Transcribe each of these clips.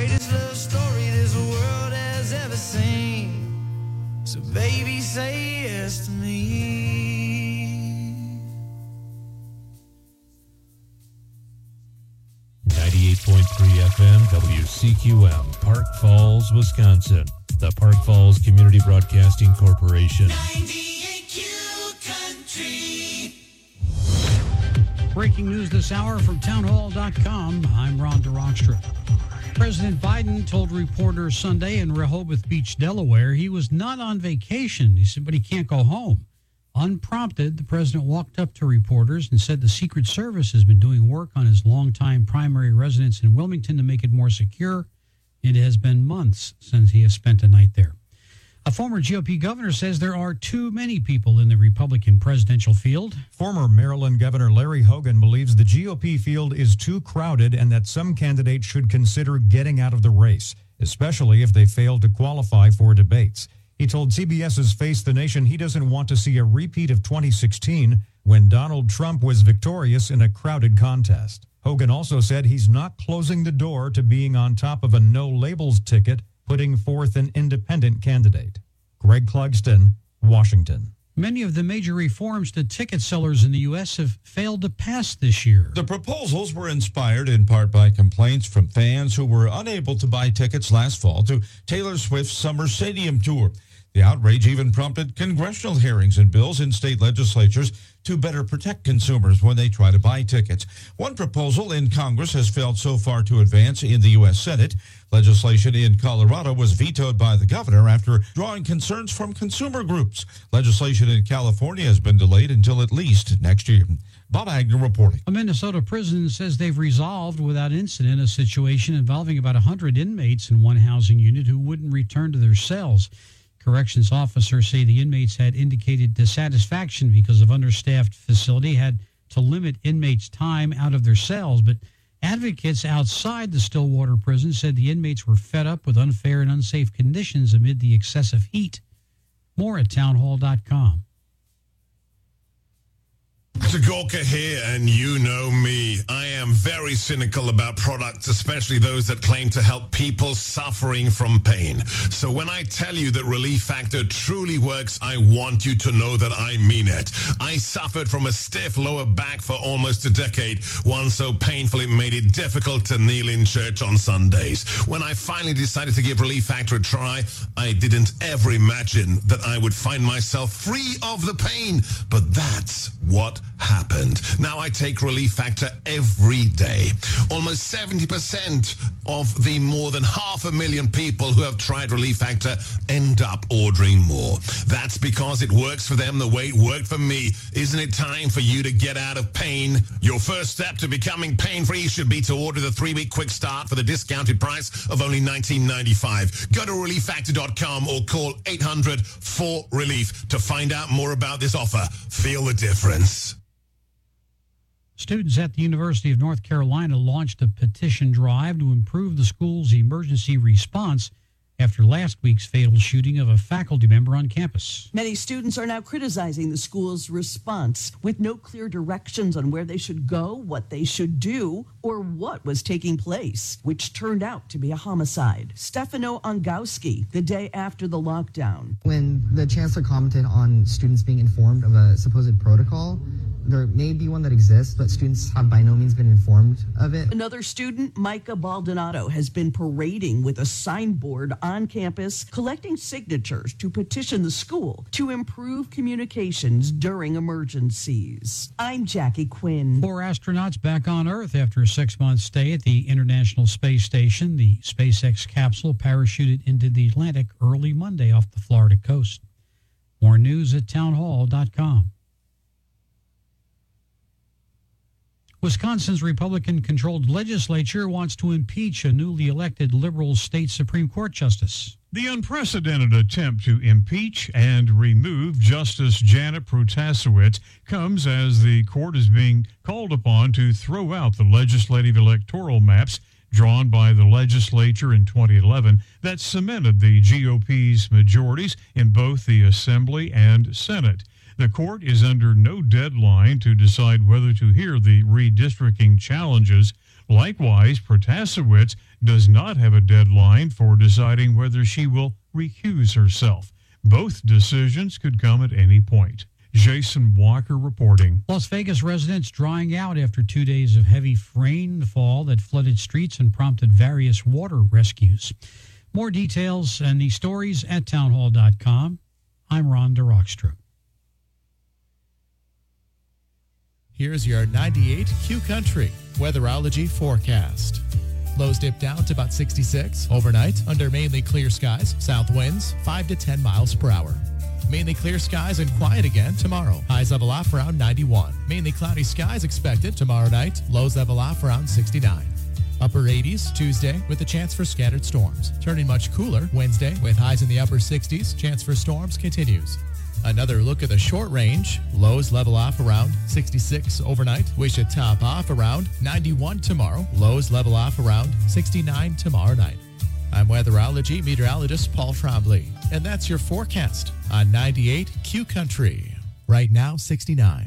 greatest love story this world has ever seen. So baby, say yes to me. 98.3 FM WCQM, Park Falls, Wisconsin. The Park Falls Community Broadcasting Corporation. 98Q Country. Breaking news this hour from townhall.com. I'm Ron DeRockstra. President Biden told reporters Sunday in Rehoboth Beach, Delaware, he was not on vacation. He said, but he can't go home. Unprompted, the president walked up to reporters and said the Secret Service has been doing work on his longtime primary residence in Wilmington to make it more secure. It has been months since he has spent a night there. A former GOP governor says there are too many people in the Republican presidential field. Former Maryland Governor Larry Hogan believes the GOP field is too crowded and that some candidates should consider getting out of the race, especially if they fail to qualify for debates. He told CBS's Face the Nation he doesn't want to see a repeat of 2016 when Donald Trump was victorious in a crowded contest. Hogan also said he's not closing the door to being on top of a no-labels ticket, putting forth an independent candidate. Greg Clugston, Washington. Many of the major reforms to ticket sellers in the U.S. have failed to pass this year. The proposals were inspired in part by complaints from fans who were unable to buy tickets last fall to Taylor Swift's Summer Stadium tour. The outrage even prompted congressional hearings and bills in state legislatures to better protect consumers when they try to buy tickets. One proposal in Congress has failed so far to advance in the U.S. Senate. Legislation in Colorado was vetoed by the governor after drawing concerns from consumer groups. Legislation in California has been delayed until at least next year. Bob Agnew reporting. A Minnesota prison says they've resolved without incident a situation involving about 100 inmates in one housing unit who wouldn't return to their cells. Corrections officers say the inmates had indicated dissatisfaction because of understaffed facility, had to limit inmates' time out of their cells. But advocates outside the Stillwater prison said the inmates were fed up with unfair and unsafe conditions amid the excessive heat. More at townhall.com. Gorka here, and you know me. I am very cynical about products, especially those that claim to help people suffering from pain. So when I tell you that Relief Factor truly works, I want you to know that I mean it. I suffered from a stiff lower back for almost a decade, one so painful it made it difficult to kneel in church on Sundays. When I finally decided to give Relief Factor a try, I didn't ever imagine that I would find myself free of the pain. But that's what happened. Now I take Relief Factor every day. Almost 70% of the more than 500,000 people who have tried Relief Factor end up ordering more. That's because it works for them the way it worked for me. Isn't it time for you to get out of pain? Your first step to becoming pain-free should be to order the 3-week quick start for the discounted price of only $19.95. Go to relieffactor.com or call 800-4RELIEF to find out more about this offer. Feel the difference. Students at the University of North Carolina launched a petition drive to improve the school's emergency response after last week's fatal shooting of a faculty member on campus. Many students are now criticizing the school's response with no clear directions on where they should go, what they should do, or what was taking place, which turned out to be a homicide. Stefano Ongowski, the day after the lockdown. When the chancellor commented on students being informed of a supposed protocol, there may be one that exists, but students have by no means been informed of it. Another student, Micah Baldonado, has been parading with a signboard on campus, collecting signatures to petition the school to improve communications during emergencies. I'm Jackie Quinn. 4 astronauts back on Earth after a 6-month stay at the International Space Station. The SpaceX capsule parachuted into the Atlantic early Monday off the Florida coast. More news at townhall.com. Wisconsin's Republican-controlled legislature wants to impeach a newly elected liberal state Supreme Court justice. The unprecedented attempt to impeach and remove Justice Janet Protasiewicz comes as the court is being called upon to throw out the legislative electoral maps drawn by the legislature in 2011 that cemented the GOP's majorities in both the Assembly and Senate. The court is under no deadline to decide whether to hear the redistricting challenges. Likewise, Protasiewicz does not have a deadline for deciding whether she will recuse herself. Both decisions could come at any point. Jason Walker reporting. Las Vegas residents drying out after 2 days of heavy rainfall that flooded streets and prompted various water rescues. More details and the stories at townhall.com. I'm Ron DeRockstra. Here's your 98 Q Country weatherology forecast. Lows dip down to about 66 overnight under mainly clear skies. South winds 5 to 10 miles per hour. Mainly clear skies and quiet again tomorrow. Highs level off around 91. Mainly cloudy skies expected tomorrow night. Lows level off around 69. Upper 80s Tuesday with a chance for scattered storms. Turning much cooler Wednesday with highs in the upper 60s. Chance for storms continues. Another look at the short range. Lows level off around 66 overnight. We should top off around 91 tomorrow. Lows level off around 69 tomorrow night. I'm weatherology meteorologist Paul Trombley, and that's your forecast on 98 Q Country. Right now, 69.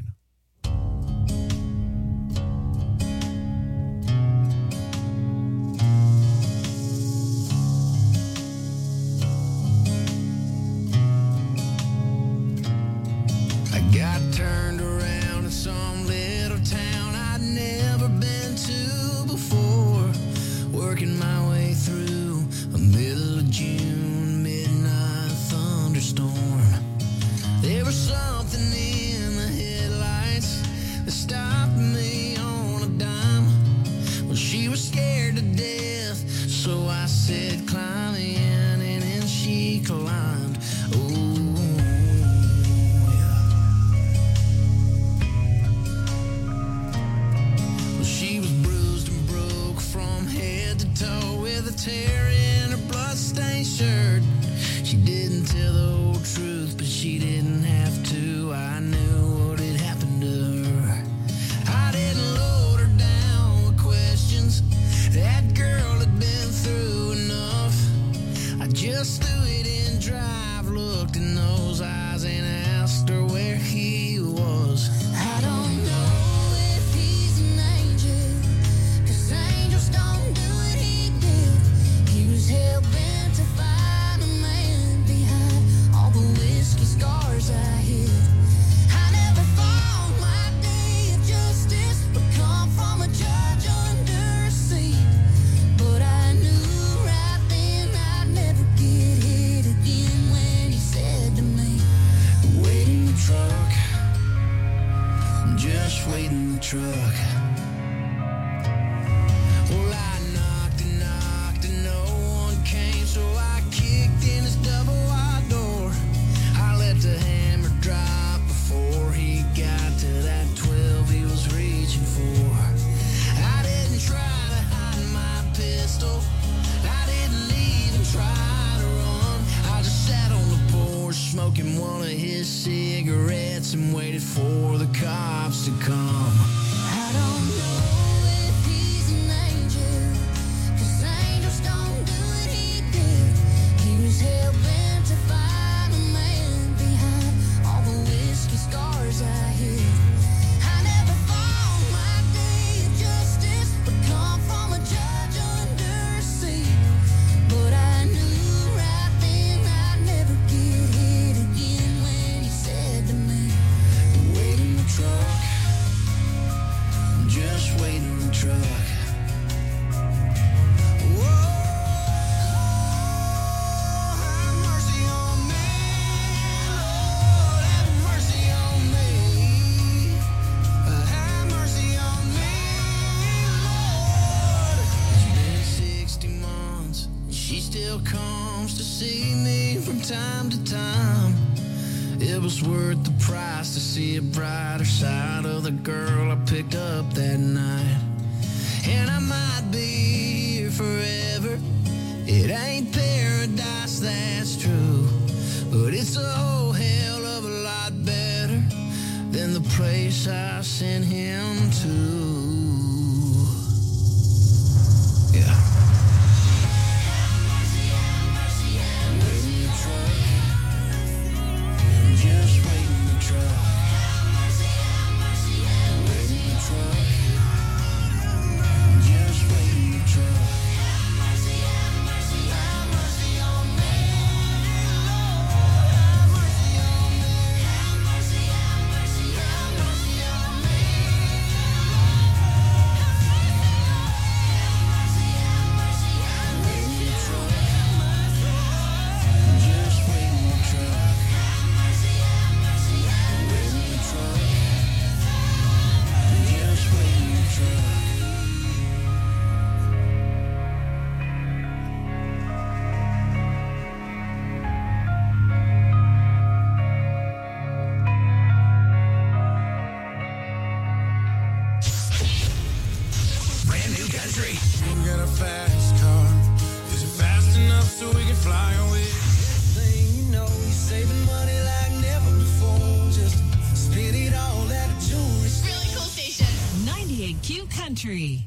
I got turned around in some little town I'd never been to before, working my way through a middle of June midnight thunderstorm. There was something in the headlights that stopped me on a dime. Well, she was scared to death, so I said, climb in, and then she climbed. Tear in her bloodstained shirt. She didn't tell the whole truth, but she didn't have to. I knew what had happened to her. I didn't load her down with questions. That girl had been through enough. I just threw it in drive, looked in those eyes, and asked her where he was. I don't know. Hell-bent to find a man behind all the whiskey scars I hid. I never thought my day of justice would come from a judge under a seat, but I knew right then I'd never get hit again when he said to me, wait in the truck, just wait in the truck. So I kicked in his double wide door. I let the hammer drop before he got to that 12 he was reaching for. I didn't try to hide my pistol. I didn't even try to run. I just sat on the porch smoking one of his cigarettes and waited for the cops to come. I don't know. Hell-bent to find a man behind all the whiskey scars I hid. I never thought my day of justice would come from a judge under a seat, but I knew right then I'd never get hit again when he said to me, wait in the truck, just wait in the truck. Comes to see me from time to time. It was worth the price to see a brighter side of the girl I picked up that night. And I might be here forever. It ain't paradise, that's true, but it's a whole hell of a lot better than the place I sent him to. Yeah. Just wait in the truck. Wait in the truck. Just wait in the truck. fly away. Next thing you know, he's saving money like never before. Just spit it all at a jewelry store. Really cool station. 98Q Country.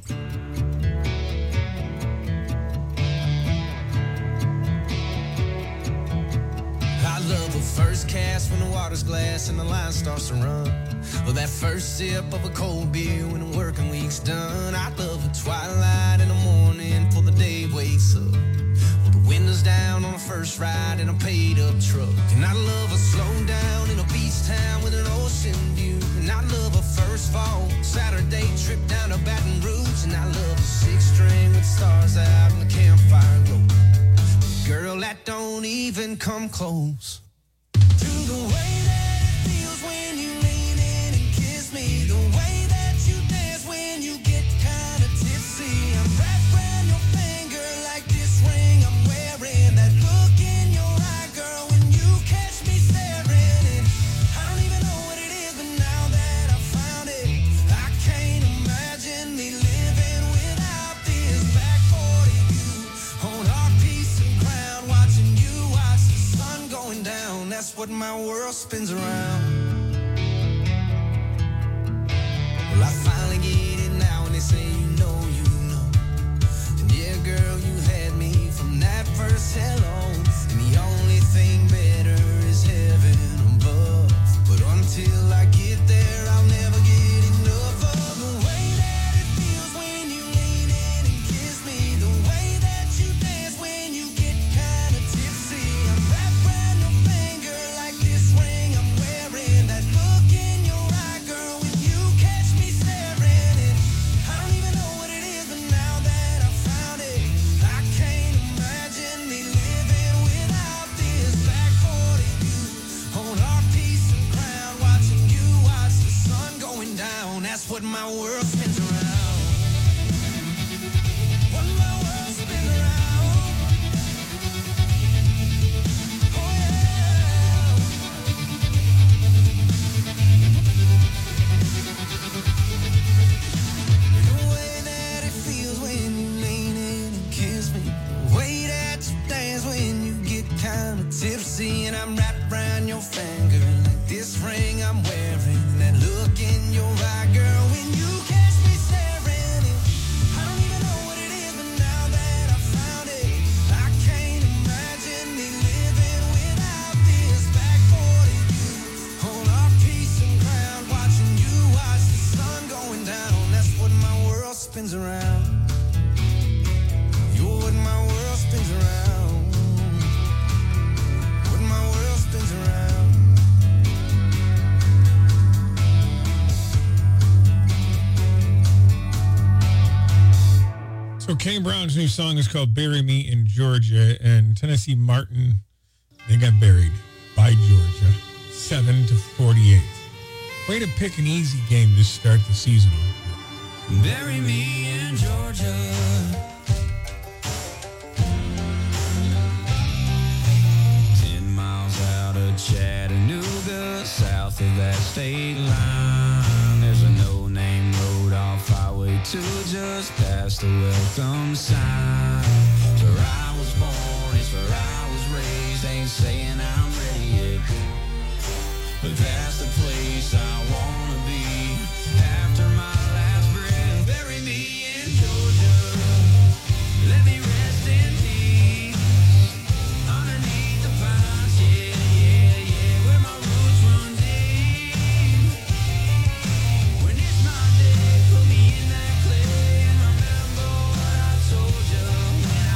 I love a first cast when the water's glass and the line starts to run. Or that first sip of a cold beer when the working week's done. I love a twilight in the morning before the day wakes up. With the windows down on a first ride in a paid-up truck. And I love a slow down in a beach town with an ocean view. And I love a first fall Saturday trip down to Baton Rouge. And I love a six-string with stars out and the campfire glow. Girl, that don't even come close to the way that it feels when you lean in and kiss me. The way that you dance when you get kind of tipsy. I'm wrapped around your finger like this ring I'm wearing. That look in your eye, girl, when you catch me staring. And I don't even know what it is, but now that I found it, I can't imagine me living without this. Back 40 you on our piece of ground, watching you watch the sun going down. That's what my world spins around. Well, I finally get it now, and they say you know. And yeah, girl, you had me from that first hello. And the only thing better is heaven above. But until I get there, I'll never get enough of the way that it feels when you lean in and kiss me. The way that you dance when you get kind of tipsy. I'm wrapped around your finger like this ring I'm wearing. That look in your eye, girl, when you catch me staring. And I don't even know what it is, but now that I found it, I can't imagine me living without this. Back 40 you on our piece of ground, watching you watch the sun going down. That's what my world spins around. What my world spins around. Oh yeah. The way that it feels when you lean in and kiss me. The way that you dance when you get kind of tipsy. And I'm wrapped around your finger like this ring I'm wearing. That look in your eye, girl, when you catch me staring. And I don't even know what it is, but now that I found it, I can't imagine me living without this. Back 40 you on our piece of ground, watching you watch the sun going down. That's what my world spins around. You're what my world spins around. What my world spins around. So Kane Brown's new song is called Bury Me in Georgia, and Tennessee Martin, they got buried by Georgia, 7-48. Way to pick an easy game to start the season on. Bury me in Georgia. 10 miles out of Chattanooga, south of that state line. There's a no-name road off Highway 2, just past the welcome sign. It's where I was born, it's where I was raised. Ain't saying I'm ready yet, but that's the place I wanna be after my last breath. Bury me in Georgia. Let me rest in peace underneath the pines. Yeah, where my roots run deep. When it's my day, put me in that clay and remember what I told you when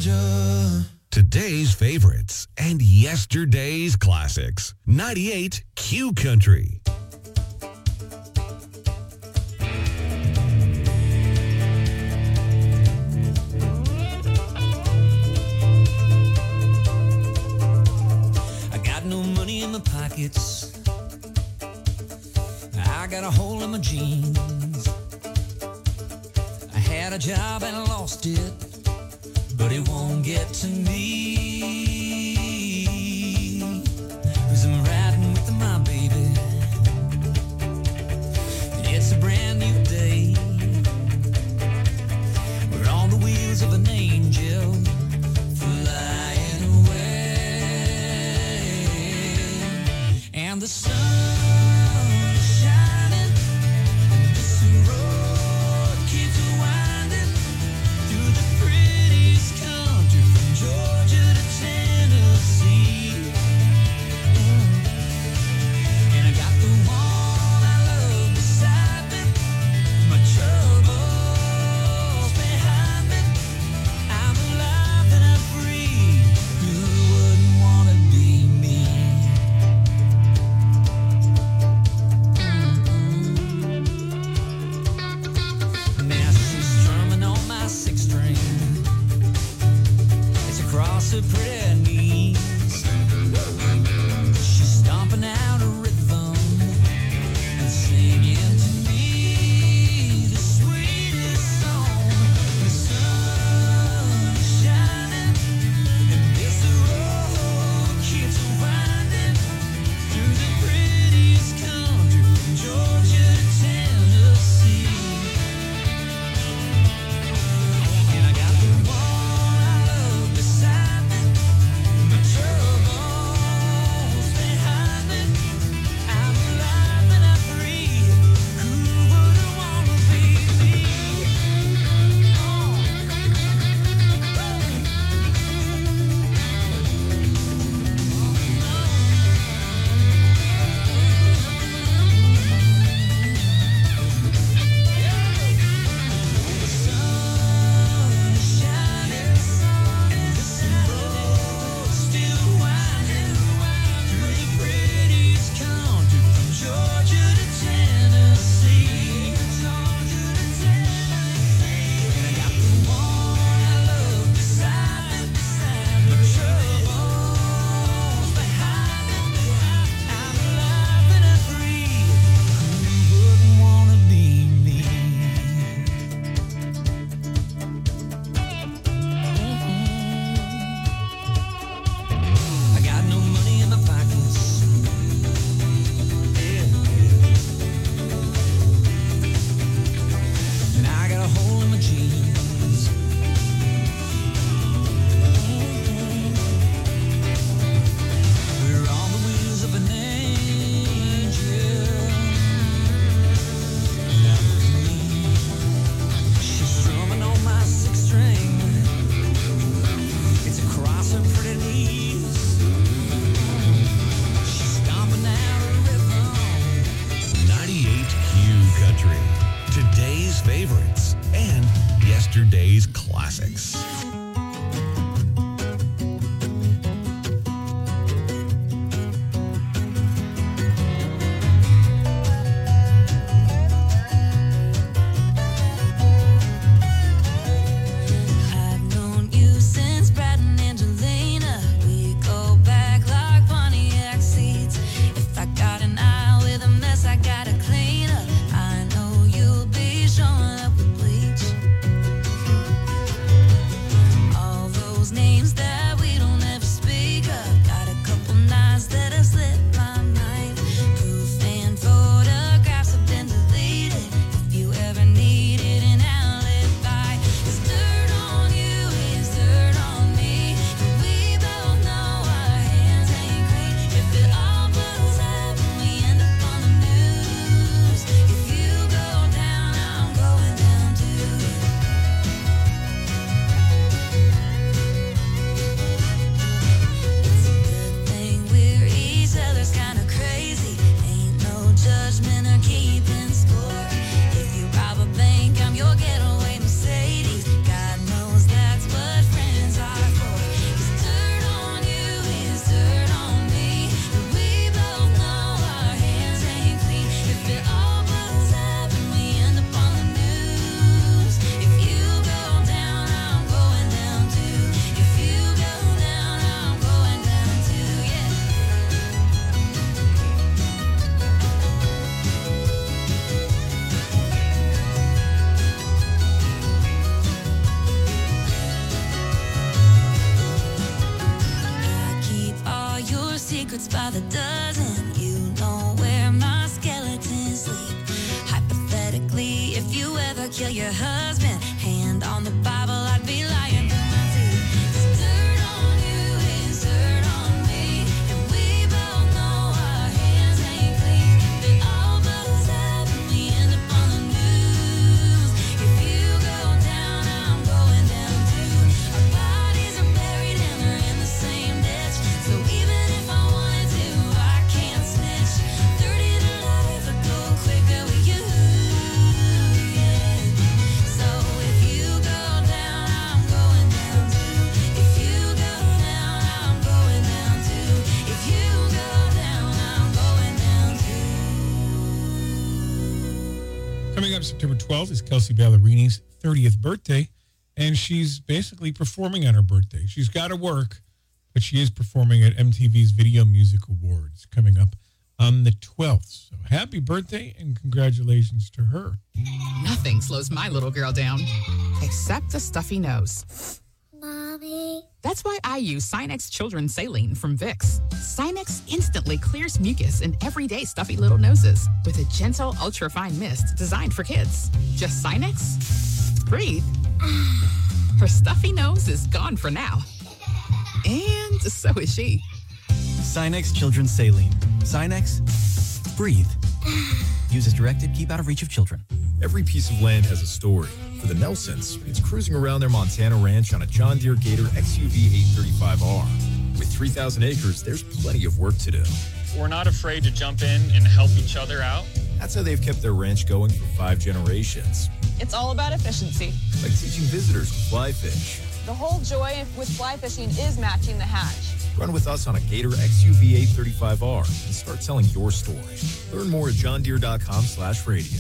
Georgia. Today's favorites and yesterday's classics. 98 Q Country. I got no money in my pockets. I got a hole in my jeans. I had a job and I lost it, but it won't get to me, 'cause I'm riding with my baby, and it's a brand new day. We're on the wheels of an angel, flying away, and the sun is shining, and this road keeps winding through the prettiest country from Georgia to Tennessee. And I got the one I love beside me, my troubles behind me. I'm alive and I'm free. Who wouldn't want to be me? Now she's strumming on my six string. It's across her pretty knees. She's stomping out a rhythm and singing to me the sweetest song. The sun is shining and this road keeps winding through the prettiest country from Georgia to Tennessee. And I got the one I love beside me, my troubles behind me. I'm alive and I'm free. Who wouldn't want to be me? The sun is shining and this road still winding through the prettiest country from Georgia to Tennessee. And I got the one I love beside me, my troubles behind me. I'm alive and I'm free. Who wouldn't want to be me? I got no money in my pockets. Yeah. And I got a hole in my jeans. We're on the wheels of an angel. Now with me, she's strumming on my six string. It's across her pretty knees. She's stomping out a rhythm. 98 Q Country. Today's favorites and yesterday's classics. I've known you since Brad and Angelina. We go back like Pontiac seats. If I got an eye with a mess, I gotta clean up. I know you'll be showing up with bleach. by the dozen. You know where my skeletons sleep. Hypothetically, if you ever kill your husband, hand on the Bible, I'd be lying through my teeth. 'Cause dirt on you is dirt on me, and we both know our hands ain't clean. If it all blows up and we end up on the news, if you go down, I'm going down too. Our bodies are buried and they're in the same ditch, so even if I wanted to, I can't snitch. 30 to life would go quicker with you, yeah. So if you go down, I'm going down too. If you go down, I'm going down too. If you go down, I'm going down too. Coming up September 12th is Kelsey Ballerini's 30th birthday, and she's basically performing on her birthday. She's got to work, but she is performing at MTV's Video Music Awards coming up on the 12th. So happy birthday and congratulations to her. Nothing slows my little girl down, except a stuffy nose. Mommy. That's why I use Sinex Children's Saline from Vicks. Sinex instantly clears mucus in everyday stuffy little noses with a gentle, ultra-fine mist designed for kids. Just Sinex, breathe. Her stuffy nose is gone for now. And so is she. Sinex Children's Saline. Sinex, breathe. Use as directed, keep out of reach of children. Every piece of land has a story. For the Nelsons, it's cruising around their Montana ranch on a John Deere Gator XUV 835R. With 3,000 acres, there's plenty of work to do. We're not afraid to jump in and help each other out. That's how they've kept their ranch going for 5 generations. It's all about efficiency. Like teaching visitors to fly fish. The whole joy with fly fishing is matching the hatch. Run with us on a Gator XUV 835R and start telling your story. Learn more at johndeere.com/radio.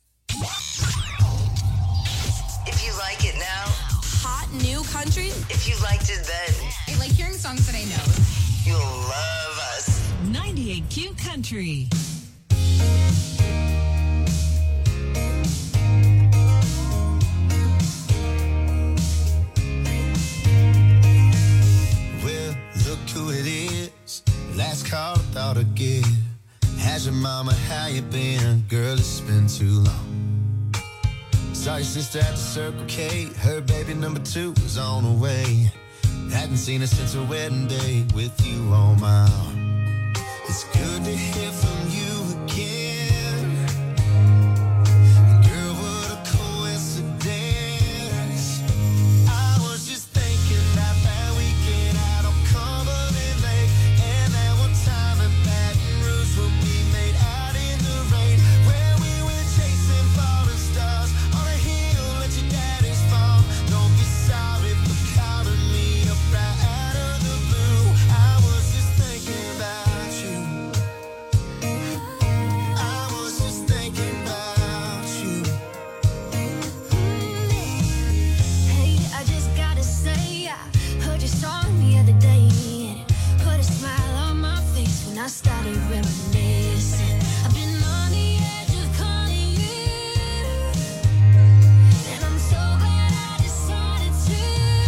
If you like it now, Hot new country? if you liked it then, I like hearing songs that I know. you'll love us. 98Q Country. Well, look who it is. Last call I thought I'd get. How's your mama? How you been? Girl, it's been too long. Saw your sister at the Circle K. Her baby number 2 was on the way. Hadn't seen her since her wedding day with you on my arm. It's good to hear from you again. Girl, what a coincidence. I was just thinking about that weekend out on Cumberland Lake, and that one time in Baton Rouge when we made out in the rain, where we went chasing falling stars on a hill at your daddy's farm. Don't be sorry for calling me up right out of the blue. I was just thinking about you. I was just thinking about you. Hey, I just gotta say, I heard your song the other day, and it put a smile on my face when I started reminiscing. I've been on the edge of calling you, and I'm so glad I decided to.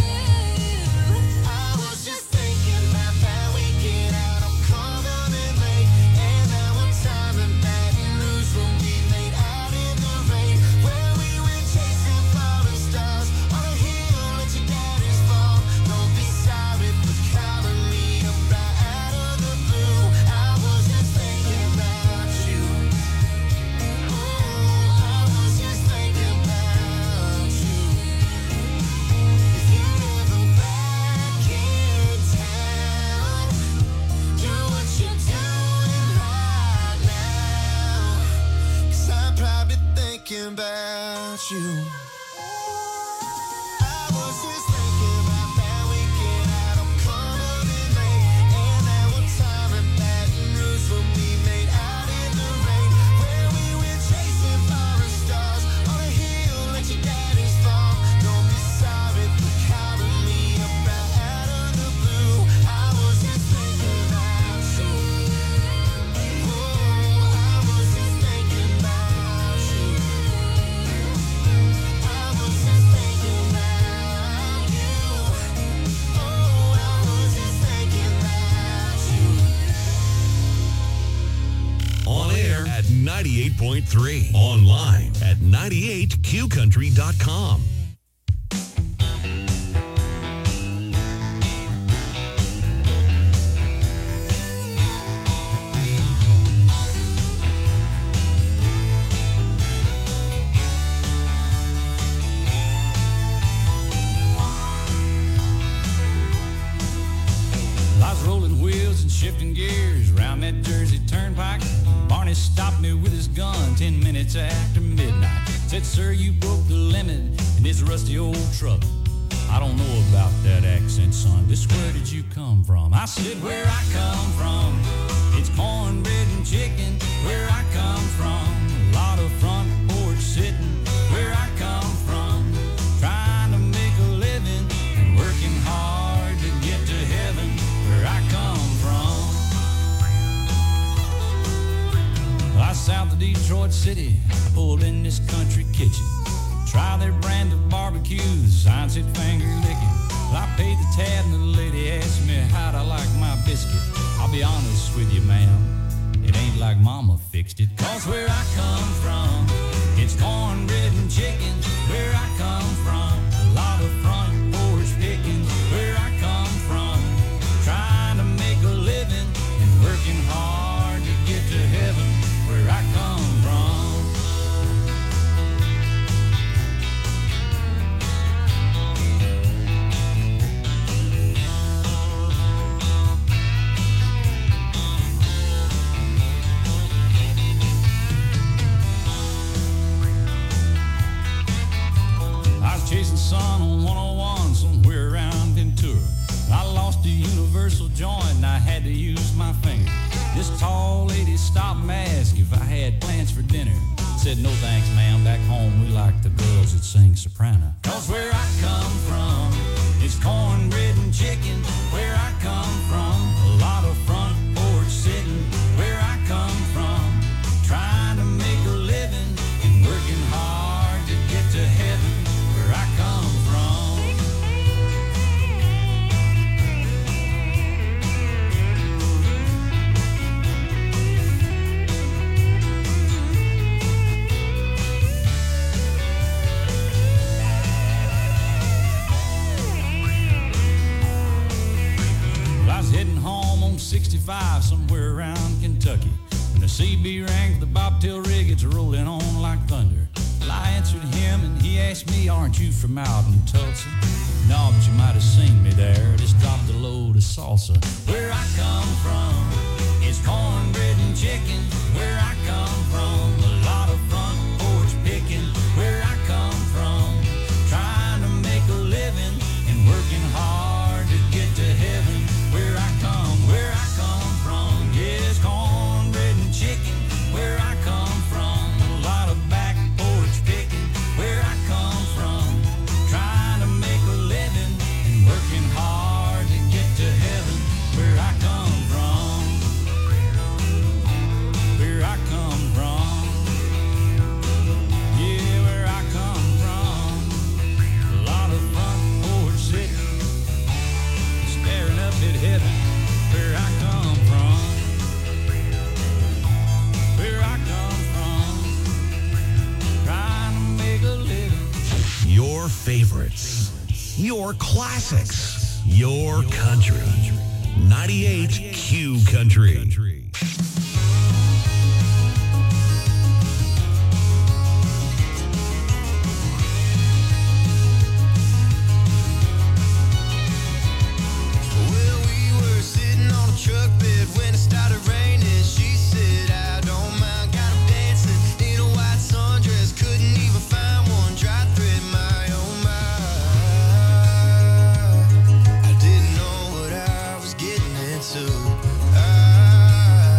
I was just thinking about that weekend out on Cumberland Lake, and that one time in Baton Rouge when we made out in the rain, where we went chasing falling stars on a hill at your daddy's farm. Don't be sorry for calling me up right out of the blue. I was just thinking about you. Oh, I was just thinking about you. If you're ever back in town, do what you're doing right now, 'cause I'm probably thinking about you. I was just thinking about that weekend out on Cumberland Lake, and that one time in Baton Rouge when we made out in the rain, where we went chasing falling stars on a hill at your daddy's farm. Don't be sorry for calling me up right out of the blue. I was just thinking about you. Oh, I was just thinking about you. I 98.3. Online at 98qcountry.com. Lots rolling wheels and shifting gears round that Jersey Turnpike. Barney stopped me with his gun 10 minutes after midnight. Said, sir, you broke the limit in this rusty old truck. I don't know about that accent, son. Just where did you come from? I said, where I come from, it's cornbread and chicken. Where I come from, a lot of front porch sitting. Where I come from, trying to make a living and working hard to get to heaven. Where I come from, I south of Detroit City, I pulled in this country kitchen. Try their brand of barbecues, sign said finger licking. Well, I paid the tab and the lady asked me how'd I like my biscuit. I'll be honest with you, ma'am, it ain't like mama fixed it. Cause where I come from, it's cornbread and chicken. Where I come from, a lot of front porch picking. Where I come from, trying to make a living and working hard to get to heaven. Where I come from. Chasing sun on 101 somewhere around Ventura. I lost a universal joint and I had to use my finger. This tall lady stopped and asked if I had plans for dinner. Said, no thanks, ma'am, back home we like the girls that sing soprano. Cause where I come from, it's cornbread and chicken. Where I come from, a lot of front porch sitting. Where I come from, trying to make a living and working hard to get to heaven. Where I come from. Well, I was heading home on 65 somewhere around Kentucky when the CB rang for the bobtail rig. It's rolling on like thunder. Well, I answered him and he asked me, aren't you from out in Tulsa? No, but you might have seen me there. Just dropped a load of salsa. Where I come from, it's cornbread and chicken. Where I come from, a lot of front porch picking. Where I come from, trying to make a living and working hard to get to heaven. Where I come from, yes, cornbread and chicken. Where I come from, a lot of back porch picking. Where I come from, trying to make a living and working hard to get to heaven. Where I come from, where I come from, yeah, where I come from, a lot of front porch sitting, staring up at heaven. Where I come from, where I come from, trying to make a living. Your favorites, your classics, your country. 98Q Country. Well, we were sitting on a truck bed when it started raining. She said, I don't mind, got 'em dancing in a white sundress. Couldn't even find one dry thread, my oh my. I didn't know what I was getting into.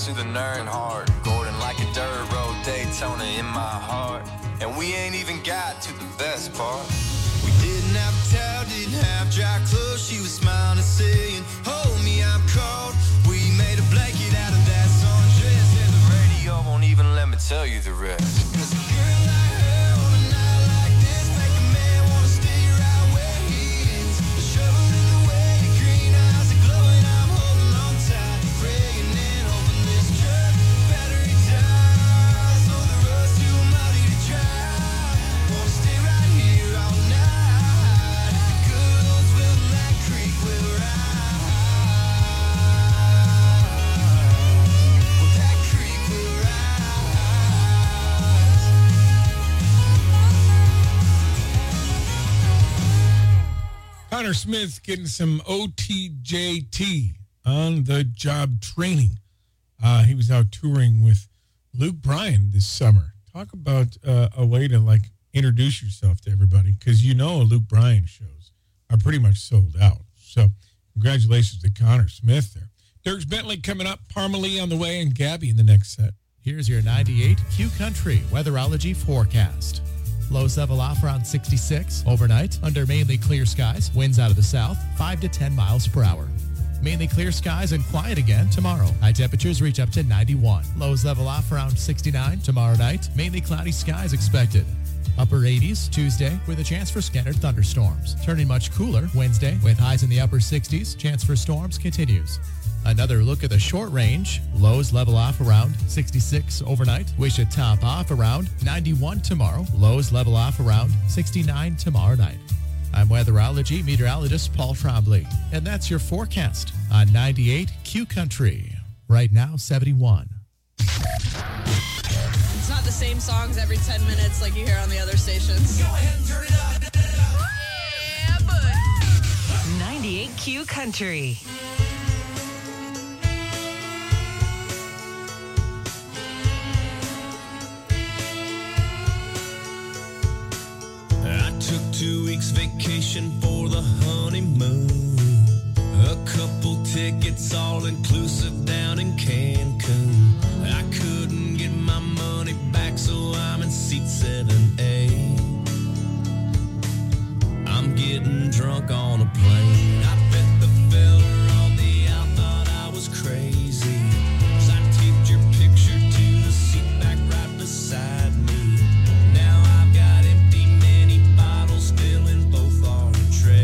to the nerve and heart. Gordon like a dirt road, Daytona in my heart. And we ain't even got to the best part. We didn't have a towel, didn't have dry clothes. She was smiling and saying, hold me, I'm cold. We made a blanket out of that sundress, and the radio won't even let me tell you the rest. 'Cause a girl like her on a night like this make a man wanna stay right where he is. A shovel in the way, green eyes are glowing. I'm holding on tight, praying and hoping this truck battery dies. So the road's too muddy to drive. Wanna stay right here all night. The good old Will Black Creek will rise. Well, that creek will rise. Connor Smith getting some OTJT, on the job training. He was out touring with Luke Bryan this summer. Talk about a way to like introduce yourself to everybody, because Luke Bryan shows are pretty much sold out. So congratulations to Connor Smith there. Dirks Bentley coming up, Parmalee on the way, and Gabby in the next set. Here's your 98 Q Country weatherology forecast. Lows level off around 66 overnight under mainly clear skies. Winds out of the south, 5 to 10 miles per hour. Mainly clear skies and quiet again tomorrow. High temperatures reach up to 91. Lows level off around 69 tomorrow night. Mainly cloudy skies expected. Upper 80s Tuesday with a chance for scattered thunderstorms. Turning much cooler Wednesday with highs in the upper 60s. Chance for storms continues. Another look at the short range. Lows level off around 66 overnight. We should top off around 91 tomorrow. Lows level off around 69 tomorrow night. I'm weatherology meteorologist Paul Trombley, and that's your forecast on 98 Q Country. Right now, 71. It's not the same songs every 10 minutes like you hear on the other stations. Go ahead and turn it up. Yeah, buddy. 98 Q Country. I took 2 weeks vacation for the honeymoon. A couple tickets all inclusive down in Cancun. I couldn't get my money back, so I'm in seat 7A. I'm getting drunk on a plane. I bet the fella on the out thought I was crazy, 'cause I taped your picture to the seat back right beside me. Now I've got empty mini bottles filling both our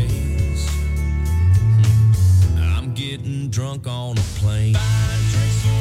trays. I'm getting drunk on a plane. Buying drinks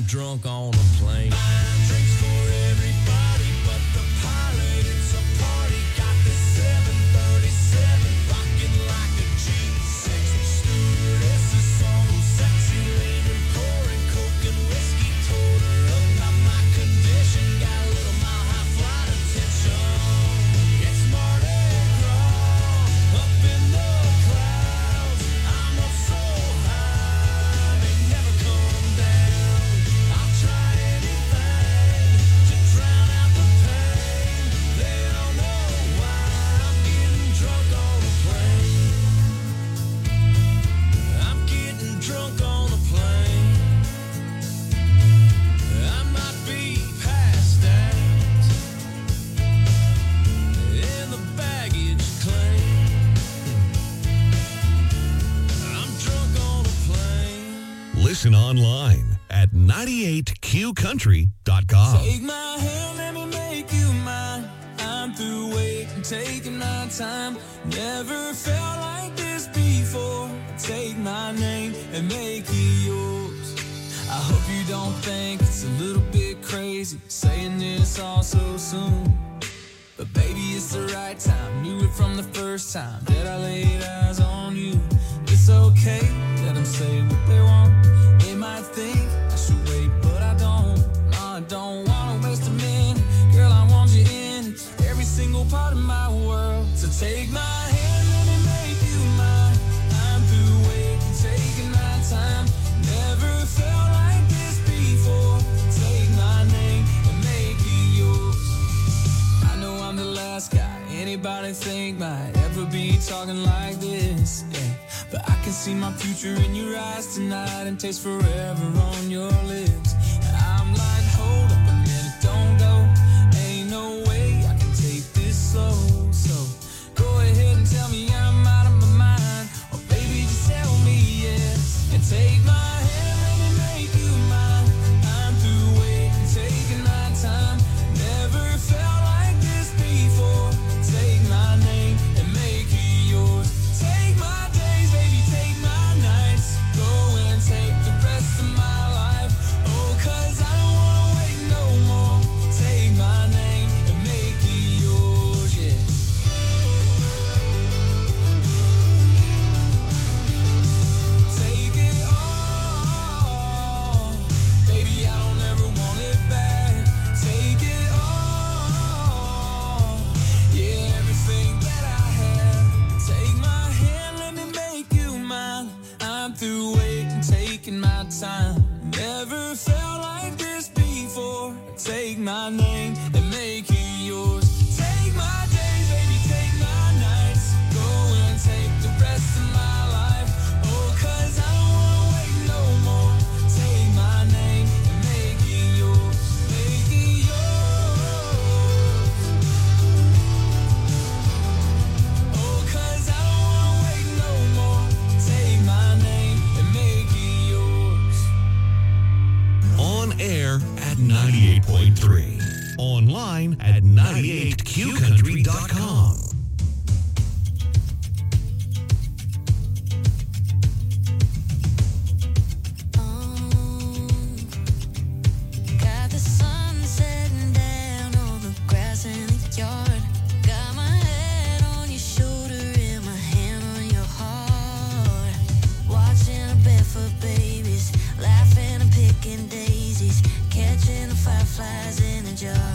drunk on a plane. Drinks for everybody but the pilot. It's a party. Got the 737 rocking like a G6. Stewardess is so sexy, leaning, pouring coke and whiskey. Told her about my condition. Got a little mile high flight attention. It's Mardi Gras up in the clouds. I'm up so high, they never come down. I'll try anything to drown out the pain. They don't know why I'm getting drunk on a plane. I'm getting drunk on a plane. I might be passed out in the baggage claim. I'm drunk on a plane. Listen online at 98qcountry.com. Take my hand, let me make you mine. I'm through waiting, taking my time. Never felt like this before. Take my name and make it yours. I hope you don't think it's a little bit crazy saying this all so soon. But baby, it's the right time. Knew it from the first time that I laid eyes on you. It's okay, let them say what they want. They might think I should wait, but I don't. No, I don't wanna waste a minute. Girl, I want you in every single part of my world. So take my hand, let me make you mine. I'm through waiting, taking my time. Never felt like this before. Take my name and make it yours. I know I'm the last guy anybody think might ever be talking like this, yeah. But I can see my future in your eyes tonight and taste forever on your lips. I'm like, hold up a minute, don't go. Ain't no way I can take this slow. So go ahead and tell me I'm out of my mind, or baby, just tell me yes. And take my hand, let me make you mine. I'm through waiting, taking my time. Never felt like this before. Take my name and make it yours. Take my days, baby, take my nights. Go and take the rest of my life. Oh, 'cause I don't wanna wait no more. Take my name and make it yours, yeah. Take it all, baby, I don't ever want it back. Take it all, yeah, everything that I have. Take my hand, let me make you mine. I'm through waiting, taking my time. Never felt like this before. Take my name and make it yours. Take my days, baby, take my nights. Go and take the rest of my life. Oh, 'cause I don't wanna wait no more. Take my name and make it yours. Make it yours. Oh, 'cause I don't wanna wait no more. Take my name and make it yours. On air at 98.3. Online at 98qcountry.com. Got the sun setting down on the grass in the yard. Got my head on your shoulder and my hand on your heart. Watching the barefoot babies, laughing and picking daisies, catching the fireflies in a jar.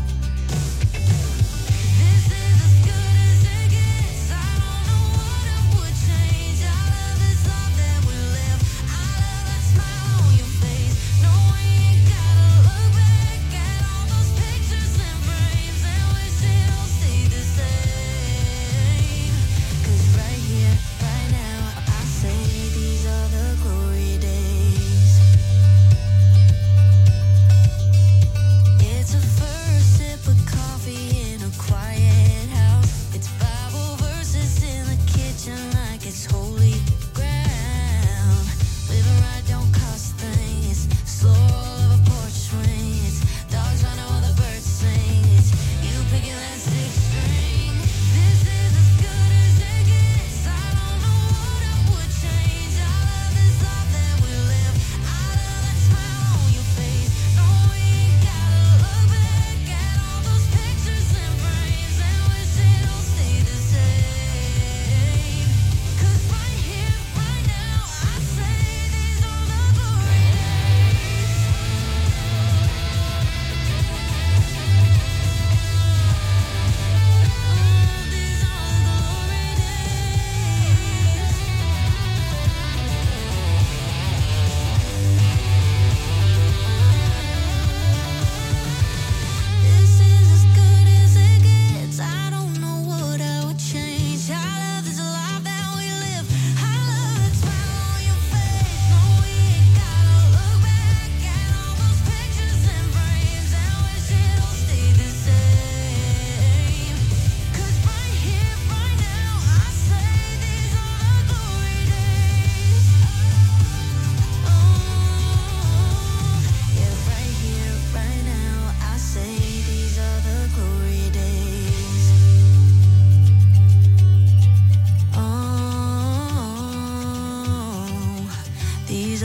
This is as good as it gets. I don't know what it would change. I love this life that we live. I love that smile on your face. No, we ain't gotta look back at all those pictures and frames and wish it all stayed the same. 'Cause right here, right now, I say these are the glory days. It's a first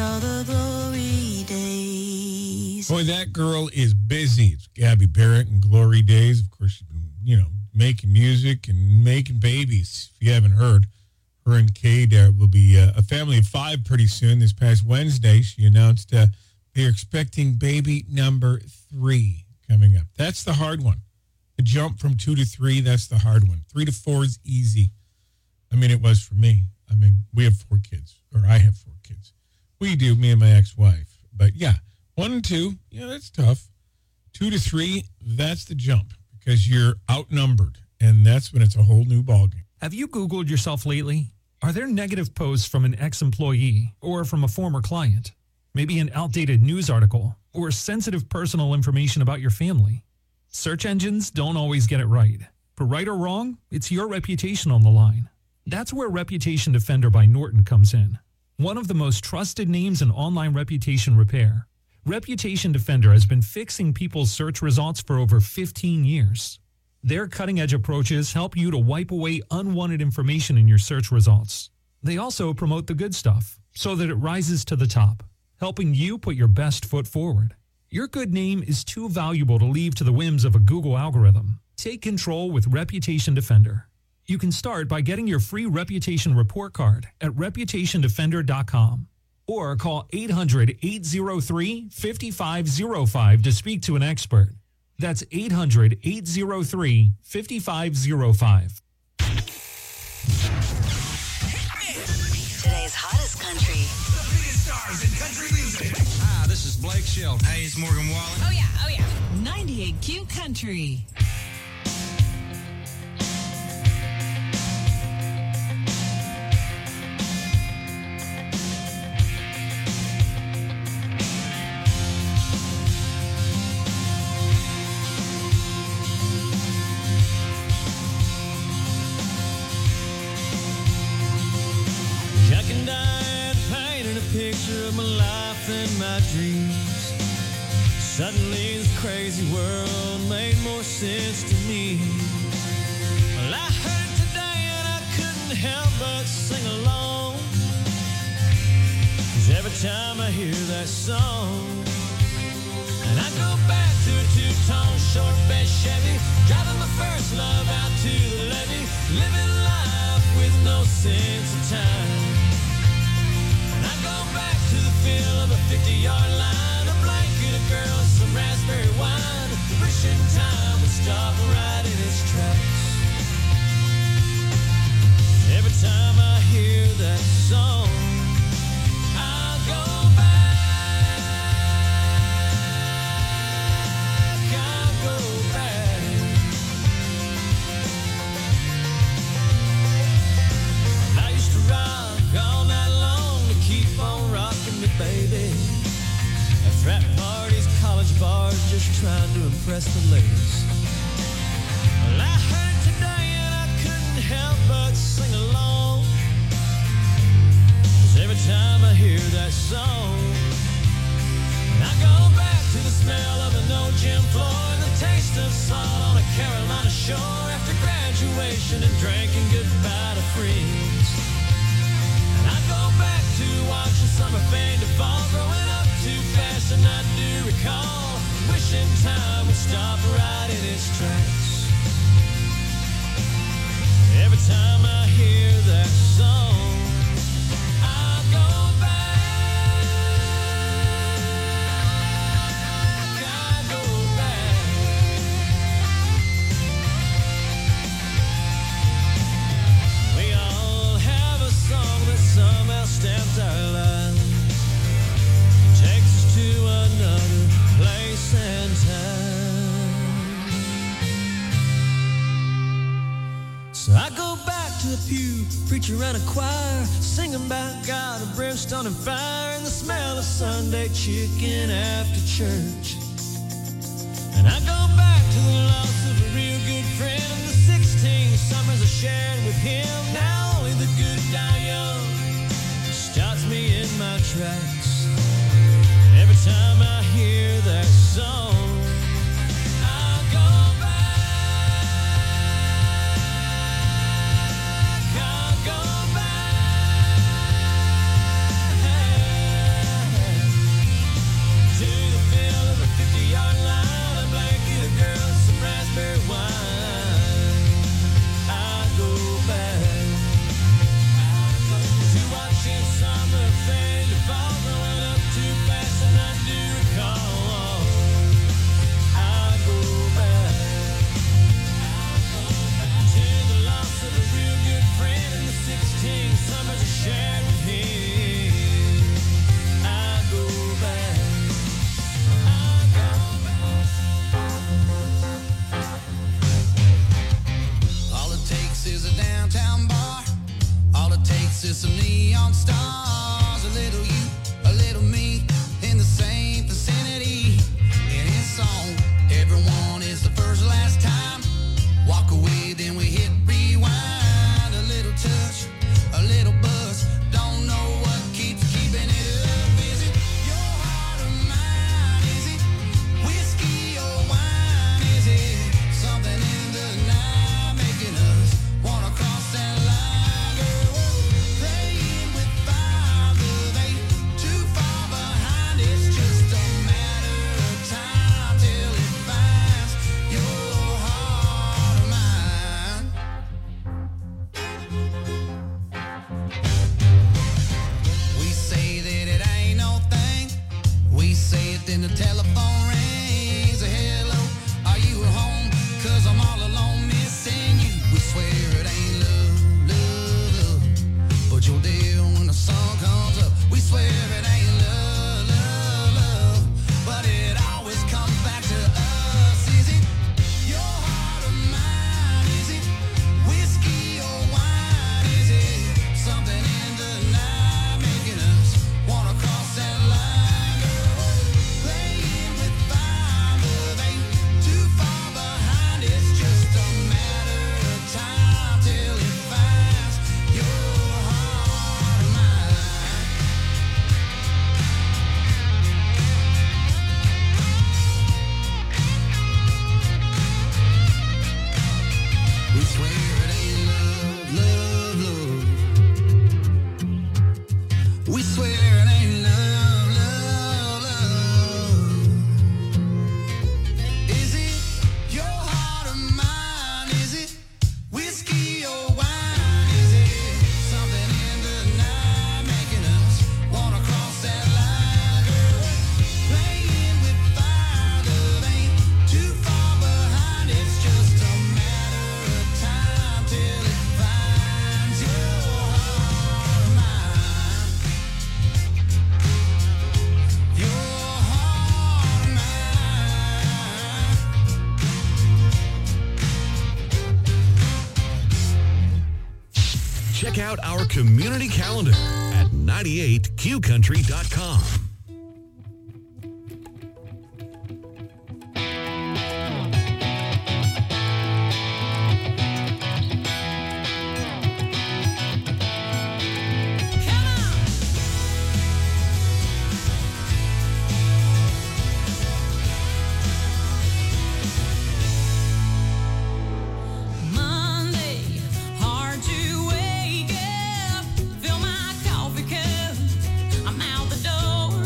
all the glory days. Boy, that girl is busy. It's Gabby Barrett and Glory Days. Of course, she's been, making music and making babies. If you haven't heard, her and Cade will be a family of 5 pretty soon. This past Wednesday, she announced they're expecting baby number 3 coming up. That's the hard one. The jump from 2 to 3, that's the hard one. 3 to 4 is easy. I mean, it was for me. I mean, we have 4 kids, or I have 4 kids. We do, me and my ex-wife. But yeah, 1 and 2, that's tough. 2 to 3, that's the jump because you're outnumbered, and that's when it's a whole new ballgame. Have you Googled yourself lately? Are there negative posts from an ex-employee or from a former client? Maybe an outdated news article or sensitive personal information about your family? Search engines don't always get it right. For right or wrong, it's your reputation on the line. That's where Reputation Defender by Norton comes in. One of the most trusted names in online reputation repair. Reputation Defender has been fixing people's search results for over 15 years. Their cutting-edge approaches help you to wipe away unwanted information in your search results. They also promote the good stuff so that it rises to the top, helping you put your best foot forward. Your good name is too valuable to leave to the whims of a Google algorithm. Take control with Reputation Defender. You can start by getting your free reputation report card at reputationdefender.com or call 800-803-5505 to speak to an expert. That's 800-803-5505. Today's hottest country. The biggest stars in country music. Hi, this is Blake Shelton. Hey, it's Morgan Wallen. Oh, yeah. 98Q Country. Jack and Diane painted a picture of my life and my dreams. Suddenly this crazy world made more sense to me. Well, I heard it today and I couldn't help but sing along. 'Cause every time I hear that song, and I go back to a 2-tone short bed Chevy, driving my first love out to the levee, living life with no sense of time. And I go back to the feel of a 50-yard line, a blanket, a girl, and some raspberry wine, wishing time would stop right in its tracks. Every time I hear that song, I go back, I go back. I used to rock all night long to keep on rocking me, baby. At frat parties, college bars, just trying to impress the ladies. Well, I heard today and I couldn't help but sing along. 'Cause every time I hear that song, I go back to the smell of an old gym floor and the taste of salt on a Carolina shore after graduation and drinking goodbye to friends. And I go back to watching summer fade to fall, growing up too fast, and I do recall wishing time would stop right in its tracks. Every time I hear that song, I go back, I go back. We all have a song that somehow stamped our lives, takes us to another place and time. So I go back to the pew, preacher and a choir, singing about God and brimstone and fire, and the smell of Sunday chicken after church. And I go back to the loss of a real good friend and the 16 summers I shared with him. Now only the good die young stops me in my tracks. Every time I hear that song, I go back, I go back. on stars, a little you, a little me, in the same vicinity. And in song, everyone is the first last time. Walk away, then we hit rewind. A little touch, a little buzz, don't know what keeps keeping it up. Is it your heart or mine? Is it whiskey or wine? Is it something in the night making us wanna cross that line? Girl, playing with fire, love ain't too far behind. It's just a matter of time till it finds your heart or mine. We say that it ain't no thing. We say it, then the telephone rings. Hello, are you at home? 'Cause I'm all alone missing you. We swear it ain't love, love, love, but you're there when the sun comes up. We swear it ain't love, love, love, but it always comes back to us. Is it your heart or mine? Is it whiskey or wine? Is it something in the night making us wanna cross that line? Girl, playing with fire, love ain't too far behind. It's just a matter of time till it finds your heart or mine. We swear it ain't love, love, love. We swear it ain't love, love, love. Is it your heart or mine? Is it whiskey or wine? Is it something in the night making us wanna cross that line? Girl, playing with fire, love ain't too far behind. It's just a matter of time till it finds your heart or mine. Your heart or mine. Check out our community calendar at 98qcountry.com. Monday, hard to wake up. Fill my coffee cup. I'm out the door.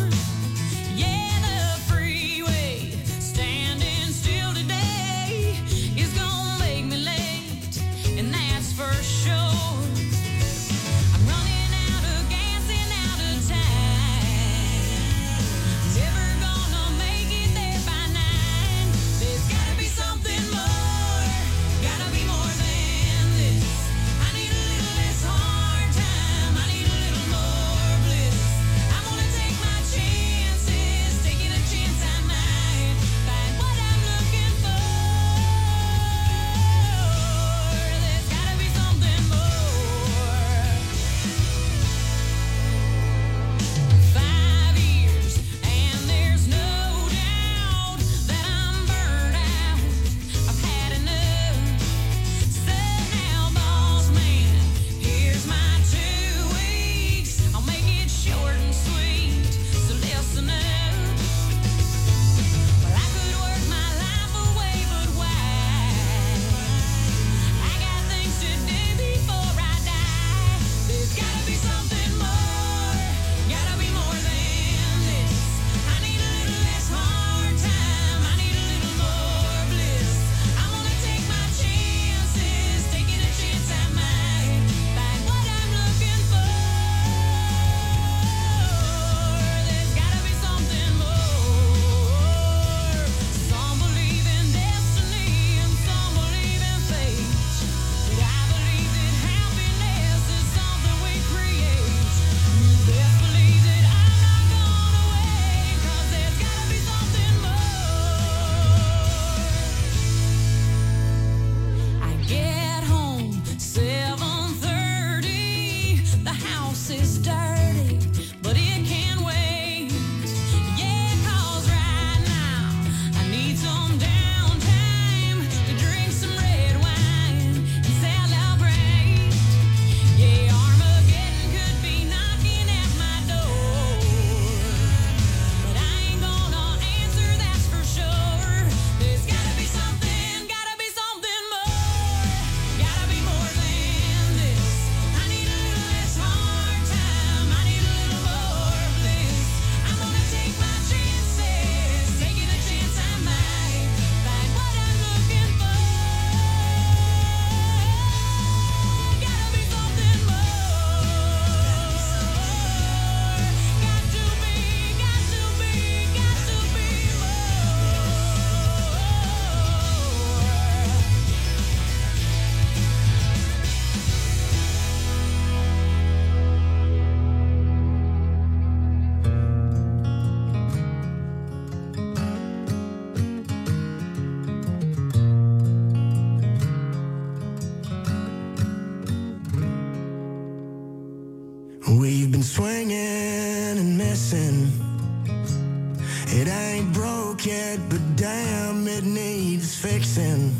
fixin'. It ain't broke yet, but damn, it needs fixin'.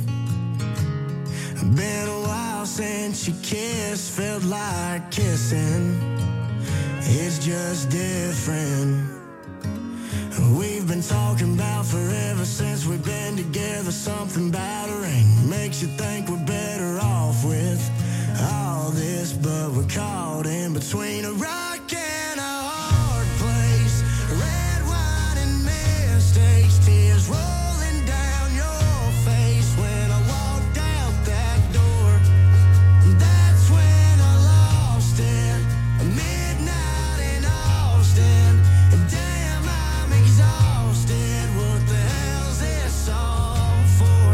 Been a while since you kissed, felt like kissing. It's just different. We've been talking about forever since we've been together. Something about a ring makes you think we're better off with all this, but we're caught in between a rock and a hard place. Red wine and mistakes, tears rolling down your face. When I walked out that door, that's when I lost it. Midnight in Austin, and damn, I'm exhausted. What the hell's this all for?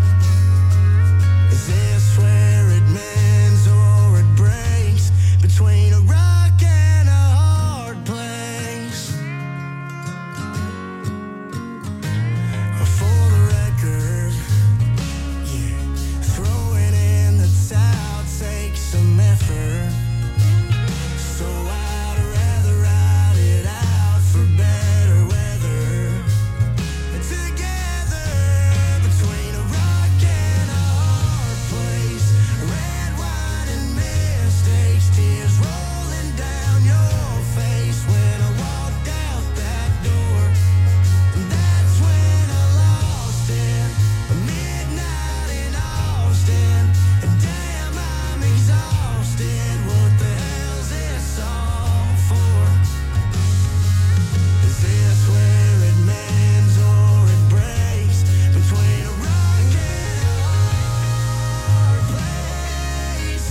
Is this where it mends or it breaks? Between a rock and a hard place. For the record, yeah, throwing in the towel takes some effort. So I'd rather ride it out for better weather. Together, between a rock and a hard place. Red wine and mistakes, tears rolling down your face. When I walked out that door, that's when I lost it. Midnight in Austin, and damn, I'm exhausted. What the hell's this all for? Is this where it mends or it breaks? Between a rock and a hard place.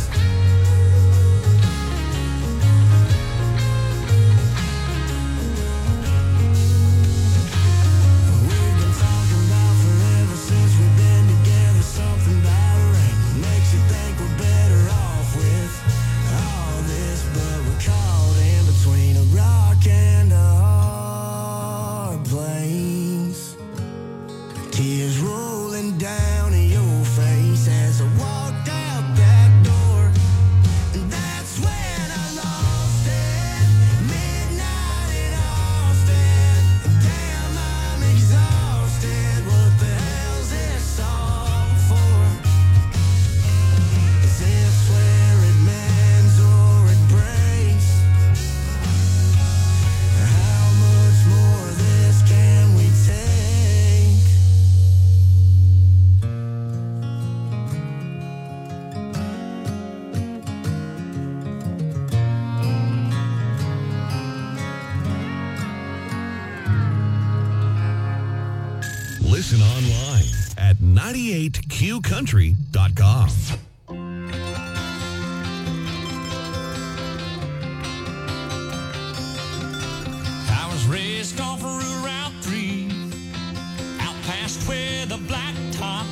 We've been talking about forever since we've been together. Something about a ring makes you think we're better off with all this, but we're caught in between a rock and a hard place. Tears rolling down your face as I walked out that door, and that's when I lost it. Midnight in Austin, damn, I'm exhausted. What the hell's this all for? Is this where it mends or it breaks? How much more of this can we take? Listen online at 98qcountry.com. I was raised off of Route 3, out past where the black